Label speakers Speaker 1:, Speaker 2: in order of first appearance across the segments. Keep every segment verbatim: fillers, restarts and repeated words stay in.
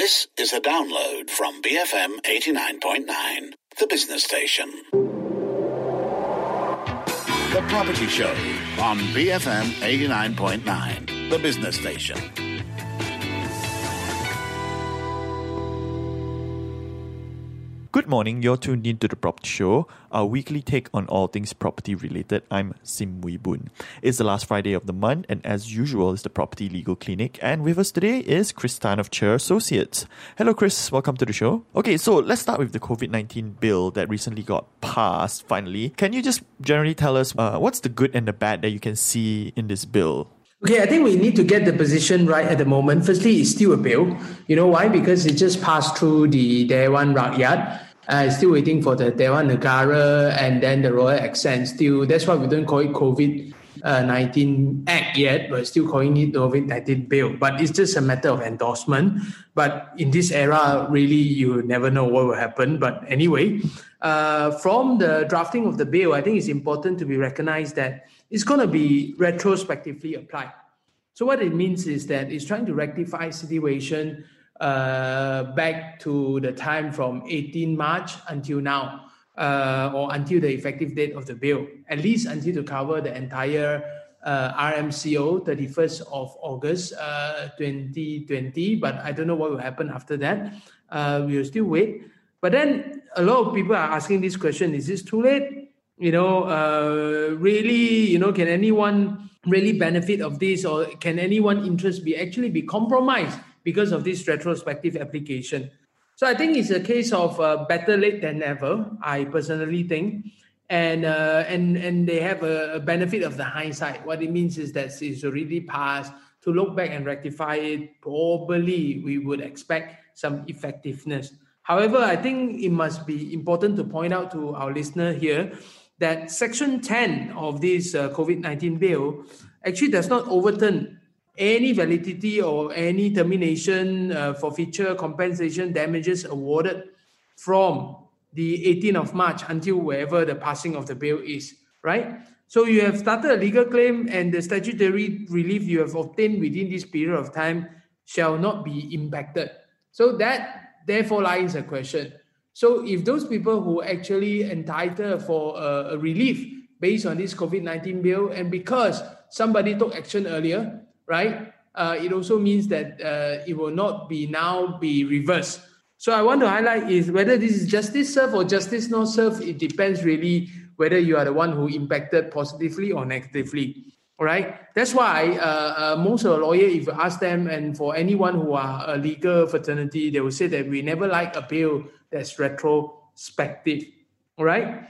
Speaker 1: This is a download from B F M eighty-nine point nine, the business station. The Property Show on B F M eighty-nine point nine, the business station.
Speaker 2: Good morning, you're tuned in to The Property Show, our weekly take on all things property related. I'm Sim Wee Boon. It's the last Friday of the month, and as usual, it's the Property Legal Clinic. And with us today is Chris Tan of Chair Associates. Hello, Chris. Welcome to the show. Okay, so let's start with the COVID nineteen bill that recently got passed, finally. Can you just generally tell us uh, what's the good and the bad that you can see in this bill?
Speaker 3: Okay, I think we need to get the position right at the moment. Firstly, it's still a bill. You know why? Because it just passed through the Dewan Rakyat. Uh, still waiting for the Dewan Negara and then the Royal Assent. Still, that's why we don't call it COVID nineteen Act yet. We're still calling it COVID nineteen Bill. But it's just a matter of endorsement. But in this era, really, you never know what will happen. But anyway, uh, from the drafting of the bill, I think it's important to be recognized that it's going to be retrospectively applied. So what it means is that it's trying to rectify situation uh, back to the time from eighteenth March until now, uh, or until the effective date of the bill, at least until to cover the entire uh, R M C O, thirty-first of August uh, twenty twenty. But I don't know what will happen after that. Uh, we will still wait. But then a lot of people are asking this question, is this too late? You know, uh, really, you know, can anyone really benefit of this, or can anyone interest be actually be compromised because of this retrospective application? So I think it's a case of uh, better late than never, I personally think. And uh, and and they have a, a benefit of the hindsight. What it means is that it's already passed. To look back and rectify it, probably we would expect some effectiveness. However, I think it must be important to point out to our listener here that Section ten of this uh, COVID nineteen bill actually does not overturn any validity or any termination, uh, forfeiture, compensation, damages awarded from the eighteenth of March until wherever the passing of the bill is, right? So you have started a legal claim, and the statutory relief you have obtained within this period of time shall not be impacted. So that therefore lies a question. So if those people who actually entitled for a, a relief based on this COVID nineteen bill, and because somebody took action earlier, right, uh, it also means that uh, it will not be now be reversed. So I want to highlight is whether this is justice served or justice not served. It depends really whether you are the one who impacted positively or negatively. All right. That's why uh, uh, most of the lawyers, if you ask them, and for anyone who are a legal fraternity, they will say that we never like a bill that's retrospective. All right.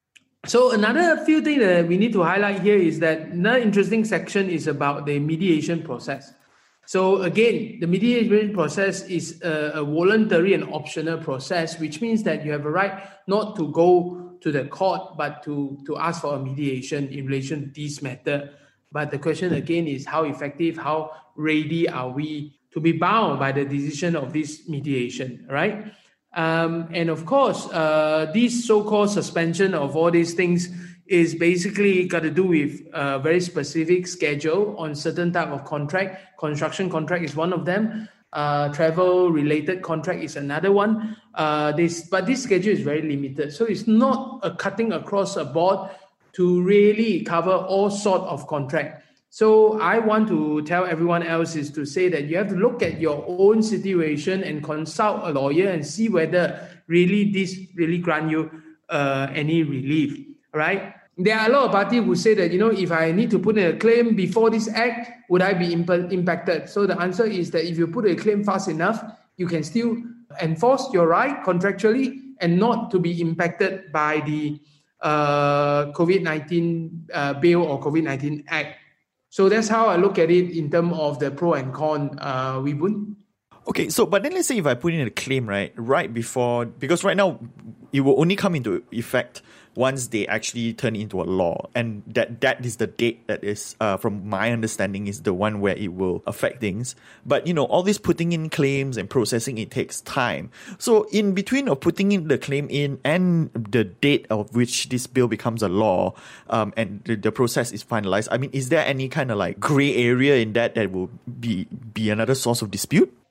Speaker 3: So another few things that we need to highlight here is that another interesting section is about the mediation process. So again, the mediation process is a, a voluntary and optional process, which means that you have a right not to go to the court, but to, to ask for a mediation in relation to this matter. But the question again is how effective, how ready are we to be bound by the decision of this mediation, right? Um, and of course, uh, this so-called suspension of all these things is basically got to do with a very specific schedule on certain type of contract. Construction contract is one of them. Uh, travel-related contract is another one. Uh, this, but this schedule is very limited. So it's not a cutting across a board to really cover all sort of contract. So I want to tell everyone else is to say that you have to look at your own situation and consult a lawyer and see whether really this really grant you uh, any relief, right? There are a lot of parties who say that, you know, if I need to put in a claim before this act, would I be imp- impacted? So the answer is that if you put a claim fast enough, you can still enforce your right contractually and not to be impacted by the uh, COVID nineteen uh, bill or COVID nineteen act. So that's how I look at it in terms of the pro and con, uh, Wee Boon.
Speaker 2: Okay, so but then let's say if I put in a claim, right, right before, because right now it will only come into effect once they actually turn into a law, and that that is the date that is, uh, from my understanding, is the one where it will affect things. But you know, all this putting in claims and processing, it takes time. So in between of putting in the claim in and the date of which this bill becomes a law, um, and the, the process is finalized, I mean, is there any kind of like gray area in that that will be be another source of dispute?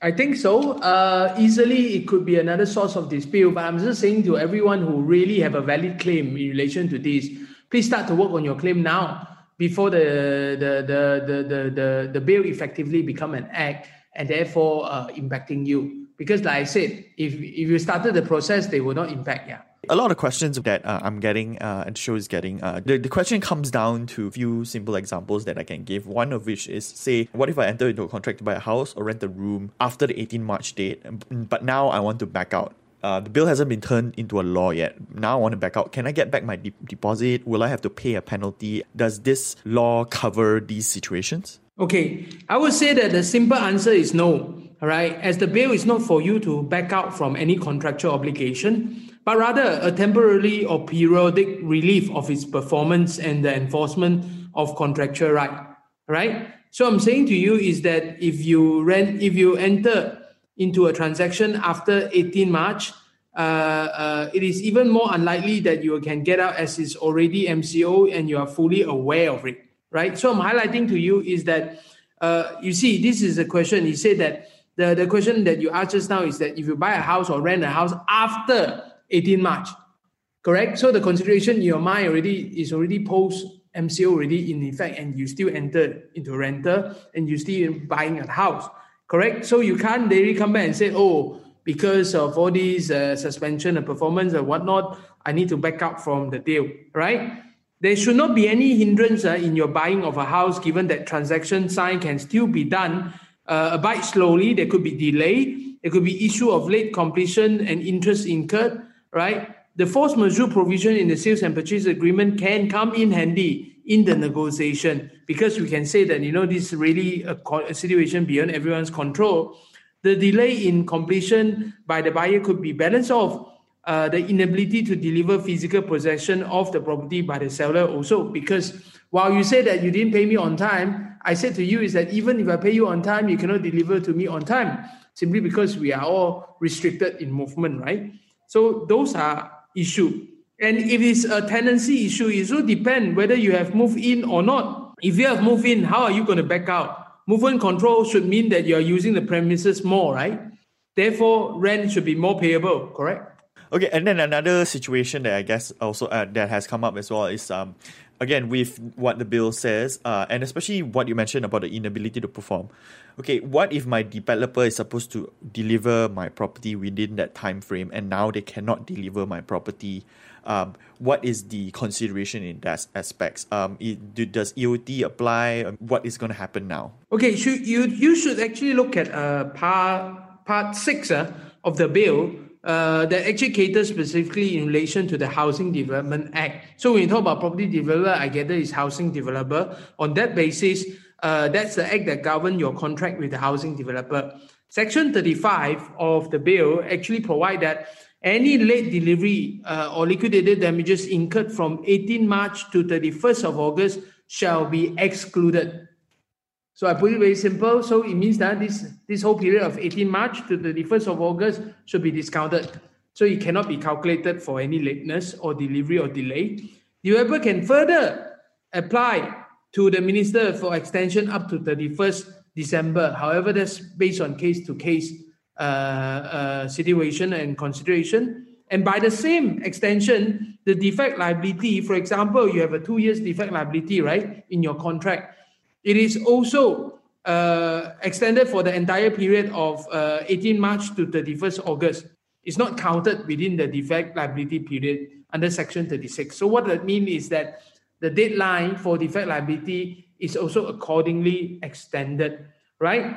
Speaker 3: I think so. Uh, easily, it could be another source of dispute. But I'm just saying to everyone who really have a valid claim in relation to this, please start to work on your claim now before the the the the the the, the bill effectively become an act and therefore uh, impacting you. Because, like I said, if if you started the process, they will not impact. Yeah.
Speaker 2: A lot of questions that uh, I'm getting uh, and the show is getting, uh, the, the question comes down to a few simple examples that I can give. One of which is, say, what if I enter into a contract to buy a house or rent a room after the eighteenth March date, but now I want to back out? Uh, the bill hasn't been turned into a law yet. Now I want to back out. Can I get back my de- deposit? Will I have to pay a penalty? Does this law cover these situations?
Speaker 3: Okay, I would say that the simple answer is no. All right, as the bill is not for you to back out from any contractual obligation, but rather a temporary or periodic relief of its performance and the enforcement of contractual right. Right? So I'm saying to you is that if you rent, if you enter into a transaction after eighteenth March, uh, uh, it is even more unlikely that you can get out as it's already M C O and you are fully aware of it. Right? So I'm highlighting to you is that, uh, you see, this is a question. He said that the, the question that you asked just now is that if you buy a house or rent a house after eighteenth March, correct? So the consideration in your mind already is already post M C O already in effect, and you still enter into renter and you still buying a house, correct? So you can't really come back and say, oh, because of all these uh, suspension of performance and whatnot, I need to back out from the deal, right? There should not be any hindrance uh, in your buying of a house, given that transaction sign can still be done, uh, abide slowly. There could be delay. There could be issue of late completion and interest incurred, right? The force majeure provision in the sales and purchase agreement can come in handy in the negotiation, because we can say that, you know, this is really a, a situation beyond everyone's control. The delay in completion by the buyer could be balanced off uh, the inability to deliver physical possession of the property by the seller also, because while you say that you didn't pay me on time, I said to you is that even if I pay you on time, you cannot deliver to me on time, simply because we are all restricted in movement, right? So those are issues. And if it's a tenancy issue, it will depend whether you have moved in or not. If you have moved in, how are you going to back out? Movement control should mean that you're using the premises more, right? Therefore, rent should be more payable, correct?
Speaker 2: Okay, and then another situation that I guess also uh, that has come up as well is, um, again, with what the bill says, uh, and especially what you mentioned about the inability to perform. Okay, what if my developer is supposed to deliver my property within that time frame, and now they cannot deliver my property? Um, what is the consideration in that aspects? Um, it, do, does E O T apply? What is going to happen now?
Speaker 3: Okay, should, you you should actually look at uh, part part six uh, of the bill. Uh, that actually caters specifically in relation to the Housing Development Act. So when you talk about property developer, I gather is housing developer. On that basis, uh, that's the act that governs your contract with the housing developer. Section thirty-five of the bill actually provide that any late delivery uh, or liquidated damages incurred from eighteenth March to thirty-first of August shall be excluded. So I put it very simple. So it means that this, this whole period of eighteenth March to thirty-first of August should be discounted. So it cannot be calculated for any lateness or delivery or delay. The developer can further apply to the minister for extension up to thirty-first December. However, that's based on case-to-case uh, uh, situation and consideration. And by the same extension, the defect liability, for example, you have a two years defect liability, right, in your contract. It is also uh, extended for the entire period of uh, eighteenth March to thirty-first August. It's not counted within the defect liability period under Section thirty-six. So what that means is that the deadline for defect liability is also accordingly extended, right?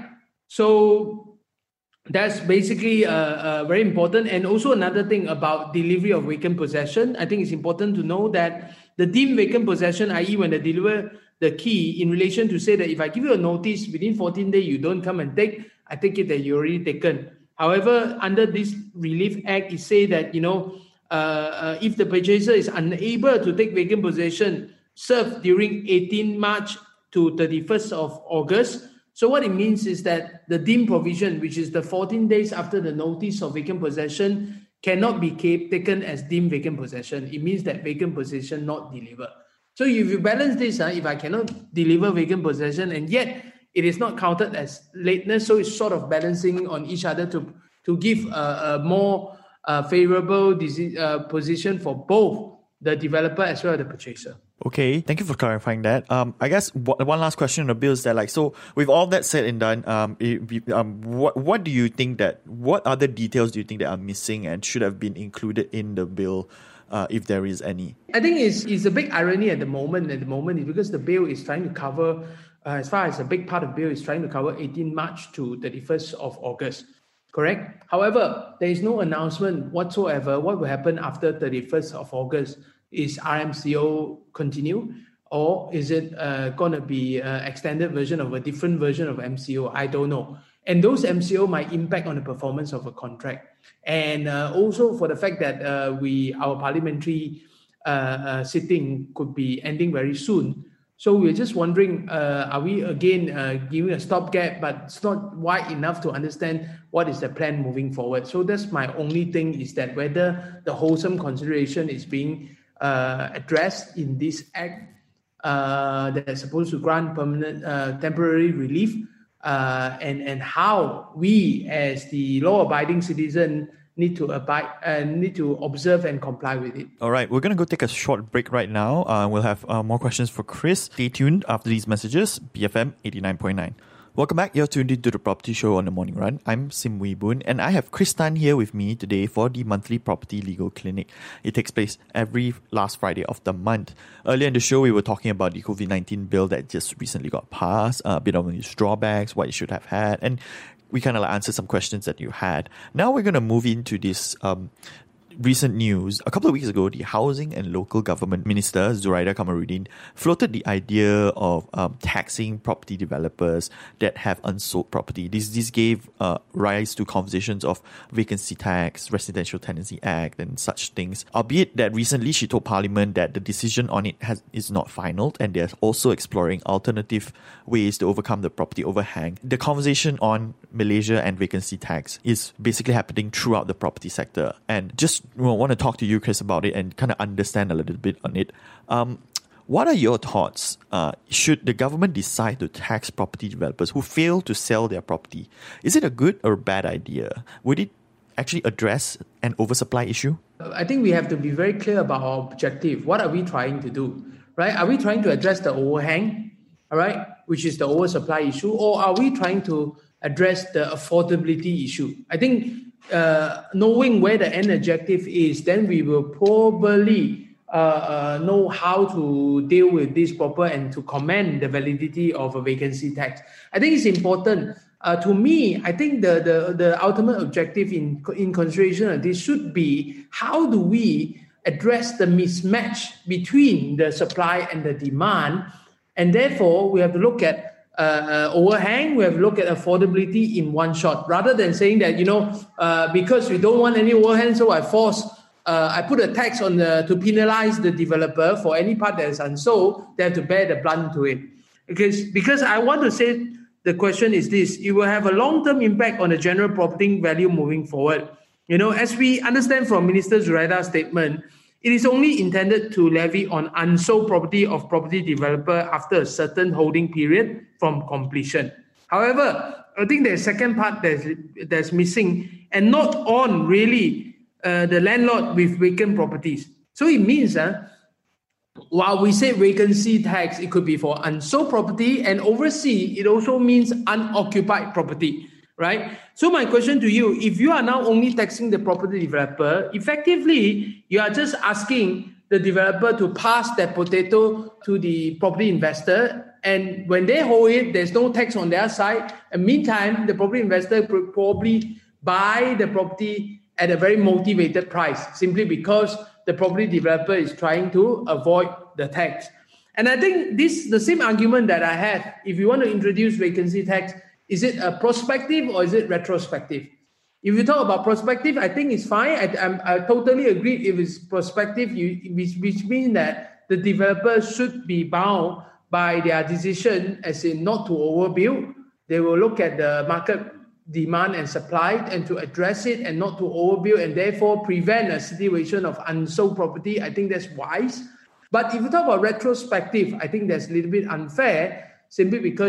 Speaker 3: So that's basically uh, uh, very important. And also another thing about delivery of vacant possession, I think it's important to know that the deemed vacant possession, that is when they deliver the key in relation to say that if I give you a notice within fourteen days, you don't come and take, I take it that you already taken. However, under this Relief Act, it say that, you know, uh, uh, if the purchaser is unable to take vacant possession served during eighteenth March to thirty-first of August. So what it means is that the deemed provision, which is the fourteen days after the notice of vacant possession, cannot be kept, taken as deemed vacant possession. It means that vacant possession not delivered. So if you balance this, uh, if I cannot deliver vacant possession and yet it is not counted as lateness. So it's sort of balancing on each other to, to give a, a more uh, favorable disease, uh, position for both the developer as well as the purchaser.
Speaker 2: Okay, thank you for clarifying that. Um, I guess w- one last question on the bill is that, like, so with all that said and done, um, it, um, what what do you think that, what other details do you think that are missing and should have been included in the bill, uh, if there is any?
Speaker 3: I think it's, it's a big irony at the moment. At the moment, is because the bill is trying to cover, uh, as far as a big part of the bill is trying to cover eighteenth March to thirty-first of August. Correct? However, there is no announcement whatsoever what will happen after thirty-first of August. Is R M C O continue, or is it uh, going to be an extended version of a different version of M C O? I don't know. And those M C O might impact on the performance of a contract. And uh, also for the fact that uh, we our parliamentary uh, uh, sitting could be ending very soon. So we're just wondering, uh, are we again uh, giving a stopgap, but it's not wide enough to understand what is the plan moving forward? So that's my only thing, is that whether the wholesome consideration is being uh, addressed in this act uh, that's supposed to grant permanent, uh, temporary relief, uh, and, and how we as the law-abiding citizen need to abide and uh, need to observe and comply with it.
Speaker 2: All right, we're going to go take a short break right now. Uh, we'll have uh, more questions for Chris. Stay tuned after these messages. B F M eighty-nine point nine. Welcome back. You're tuned into the Property Show on the Morning Run. I'm Sim Wee Boon, and I have Chris Tan here with me today for the monthly Property Legal Clinic. It takes place every last Friday of the month. Earlier in the show, we were talking about the COVID nineteen bill that just recently got passed, a bit of its drawbacks, what it should have had, and we kind of like answered some questions that you had. Now we're going to move into this um, recent news. A couple of weeks ago, the Housing and Local Government Minister, Zuraida Kamaruddin, floated the idea of um, taxing property developers that have unsold property. This, this gave uh, rise to conversations of vacancy tax, Residential Tenancy Act, and such things. Albeit that recently she told Parliament that the decision on it has, is not final, and they're also exploring alternative ways to overcome the property overhang. The conversation on Malaysia and vacancy tax is basically happening throughout the property sector. And just well, I want to talk to you, Chris, about it and kind of understand a little bit on it. Um, what are your thoughts? Uh, should the government decide to tax property developers who fail to sell their property? Is it a good or bad idea? Would it actually address an oversupply issue?
Speaker 3: I think we have to be very clear about our objective. What are we trying to do? Right? Are we trying to address the overhang, all right, which is the oversupply issue, or are we trying to address the affordability issue? I think uh, knowing where the end objective is, then we will probably uh, uh, know how to deal with this proper and to comment the validity of a vacancy tax. I think it's important. Uh, to me, I think the, the, the ultimate objective in, in consideration of this should be, how do we address the mismatch between the supply and the demand? And therefore, we have to look at uh, overhang, we have to look at affordability in one shot, rather than saying that, you know, uh, because we don't want any overhang, so I force, uh, I put a tax on the, to penalize the developer for any part that is unsold, they have to bear the brunt to it. Because, because I want to say, the question is this: it will have a long-term impact on the general property value moving forward. You know, as we understand from Minister Zuraida's statement, it is only intended to levy on unsold property of property developer after a certain holding period from completion. However, I think there's a second part that's, that's missing, and not on really uh, the landlord with vacant properties. So it means uh, while we say vacancy tax, it could be for unsold property, and overseas, it also means unoccupied property, right? So my question to you, if you are now only taxing the property developer, effectively, you are just asking the developer to pass that potato to the property investor, and when they hold it, there's no tax on their side. And meantime, the property investor will probably buy the property at a very motivated price, simply because the property developer is trying to avoid the tax. And I think this the same argument that I had. If you want to introduce vacancy tax, is it a prospective or is it retrospective? If you talk about prospective, I think it's fine. I, I, I totally agree. If it's prospective, you, which, which means that the developer should be bound by their decision, as in not to overbuild. They will look at the market demand and supply and to address it and not to overbuild, and therefore prevent a situation of unsold property. I think that's wise. But if you talk about retrospective, I think that's a little bit unfair, simply because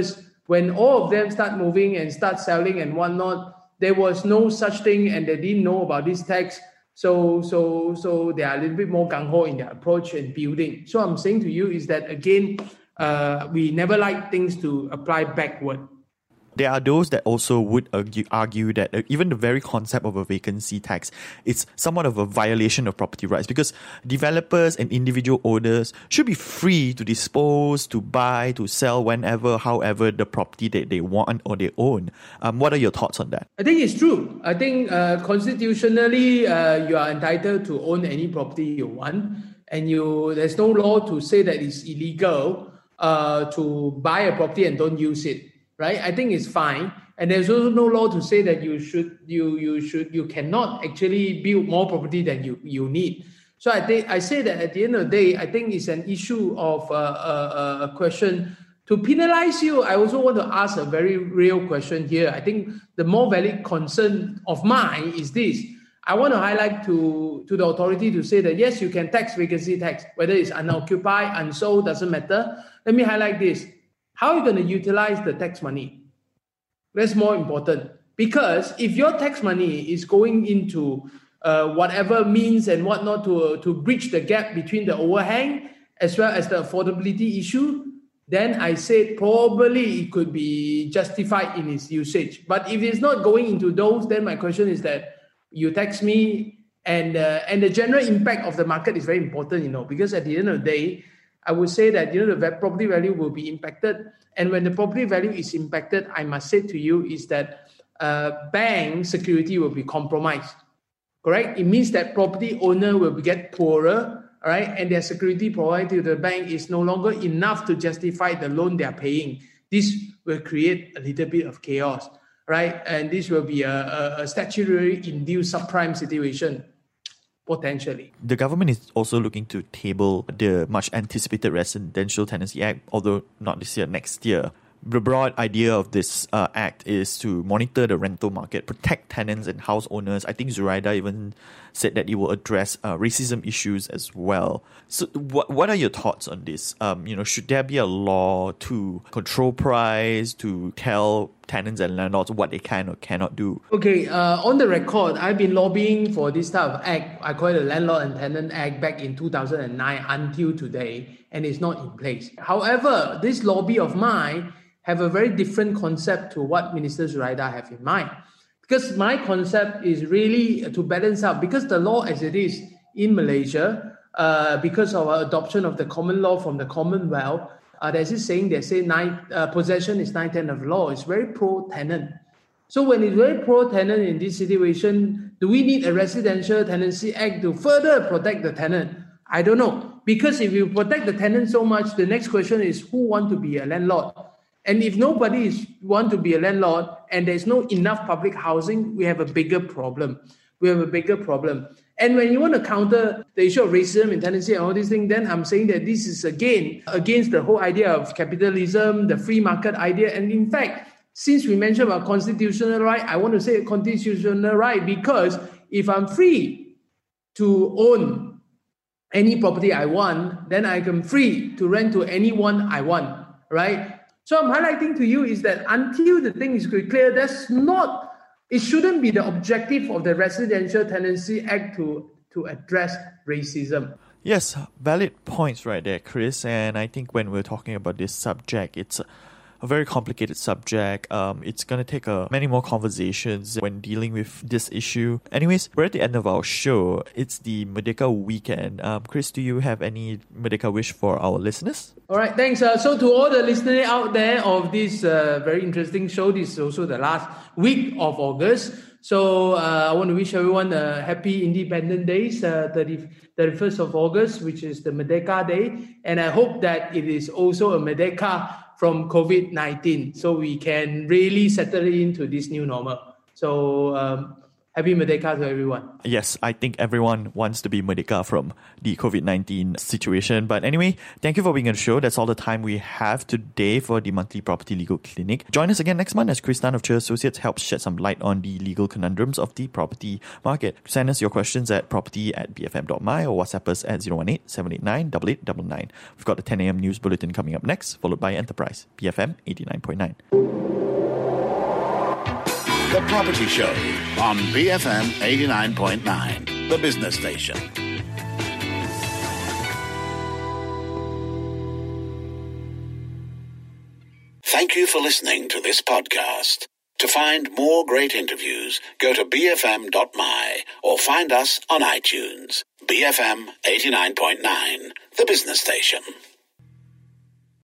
Speaker 3: when all of them start moving and start selling and whatnot, there was no such thing and they didn't know about this tax. So, so, so they are a little bit more gung-ho in their approach and building. So I'm saying to you is that, again, uh, we never like things to apply backward.
Speaker 2: There are those that also would argue, argue that uh, even the very concept of a vacancy tax is somewhat of a violation of property rights, because developers and individual owners should be free to dispose, to buy, to sell whenever, however, the property that they want or they own. Um, what are your thoughts on that?
Speaker 3: I think it's true. I think uh, constitutionally, uh, you are entitled to own any property you want, and you there's no law to say that it's illegal uh, to buy a property and don't use it. Right, I think it's fine, and there's also no law to say that you should, you you should, you cannot actually build more property than you, you need. So I think I say that at the end of the day, I think it's an issue of uh, a, a question to penalize you. I also want to ask a very real question here. I think the more valid concern of mine is this: I want to highlight to to the authority to say that yes, you can tax vacancy tax, whether it's unoccupied, unsold, doesn't matter. Let me highlight this. How are you going to utilize the tax money? That's more important. Because if your tax money is going into uh, whatever means and whatnot to, uh, to bridge the gap between the overhang as well as the affordability issue, then I said probably it could be justified in its usage. But if it's not going into those, then my question is that you tax me, and uh, and the general impact of the market is very important, you know, because at the end of the day, I would say that, you know, the property value will be impacted. And when the property value is impacted, I must say to you is that uh, bank security will be compromised, correct? It means that property owner will get poorer, all right? And their security provided to the bank is no longer enough to justify the loan they are paying. This will create a little bit of chaos, right? And this will be a, a, a statutory induced subprime situation. Potentially.
Speaker 2: The government is also looking to table the much anticipated Residential Tenancy Act, although not this year, next year. The broad idea of this uh, act is to monitor the rental market, protect tenants and house owners. I think Zuraida even said that it will address uh, racism issues as well. So what what are your thoughts on this? Um, you know, should there be a law to control price, to tell tenants and landlords what they can or cannot do?
Speaker 3: Okay, uh, on the record, I've been lobbying for this type of act. I call it the Landlord and Tenant Act back in two thousand nine until today, and it's not in place. However, this lobby of mine have a very different concept to what Minister Zuraida have in mind. Because my concept is really to balance out, because the law as it is in Malaysia, uh, because of our adoption of the common law from the Commonwealth, uh, there's this saying, they say nine, uh, possession is nine tenths of law. It's very pro-tenant. So when it's very pro-tenant in this situation, do we need a Residential Tenancy Act to further protect the tenant? I don't know. Because if you protect the tenant so much, the next question is who want to be a landlord? And if nobody is want to be a landlord and there's no enough public housing, we have a bigger problem. We have a bigger problem. And when you want to counter the issue of racism and tenancy and all these things, then I'm saying that this is again against the whole idea of capitalism, the free market idea. And in fact, since we mentioned about constitutional right, I want to say constitutional right because if I'm free to own any property I want, then I am free to rent to anyone I want, right? So I'm highlighting to you is that until the thing is clear, that's not, it shouldn't be the objective of the Residential Tenancy Act to, to address racism.
Speaker 2: Yes, valid points right there, Chris. And I think when we're talking about this subject, it's a, a very complicated subject. Um, it's going to take uh, many more conversations when dealing with this issue. Anyways, we're at the end of our show. It's the Merdeka weekend. Um, Chris, do you have any Merdeka wish for our listeners?
Speaker 3: All right, thanks. Uh, so to all the listeners out there of this uh, very interesting show, this is also the last week of August. So uh, I want to wish everyone a happy Independence Day, uh, thirty-first of August, which is the Merdeka Day. And I hope that it is also a Merdeka from COVID nineteen, so we can really settle into this new normal. So um, Happy Merdeka to everyone.
Speaker 2: Yes, I think everyone wants to be Merdeka from the COVID nineteen situation. But anyway, thank you for being on the show. That's all the time we have today for the monthly Property Legal Clinic. Join us again next month as Chris Tan of Cher Associates helps shed some light on the legal conundrums of the property market. Send us your questions at property at b f m dot m y or WhatsApp us at zero one eight, seven eight nine, eight eight nine nine. We've got the ten a.m. news bulletin coming up next, followed by Enterprise, B F M eighty-nine point nine.
Speaker 1: The Property Show on B F M eighty-nine point nine, the business station. Thank you for listening to this podcast. To find more great interviews, go to b f m dot m y or find us on iTunes. B F M eighty-nine point nine, the business station.